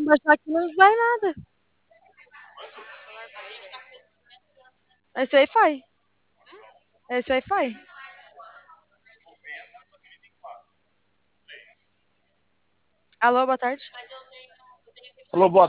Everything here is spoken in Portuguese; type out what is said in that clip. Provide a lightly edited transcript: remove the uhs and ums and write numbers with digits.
Mas aqui não vai nada. Esse Wi-Fi. Esse Wi-Fi. Alô, boa tarde. Alô, boa